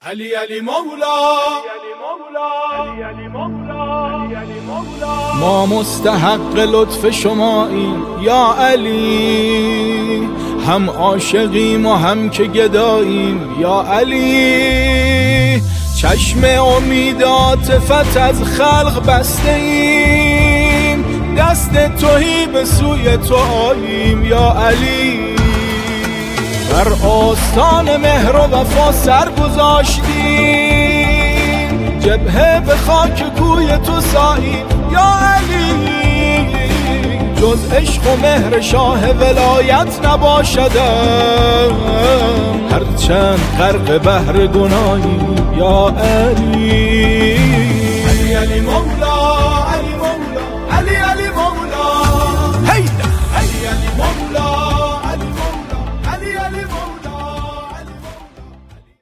علی علی مولا، ما مستحق لطف شماییم یا علی، هم عاشقیم و هم که گداییم یا علی. چشم امید عاطفت از خلق بسته ایم، دست تویی به سوی تو آییم یا علی. بر آستان مهر و وفا سر گذاشتیم، جبهه به خاک کوی تو ساییم یا علی. جز عشق و مهر شاه ولایت نباشدم، هرچند غرق بحر گناهیم یا علی. علی علی مولا.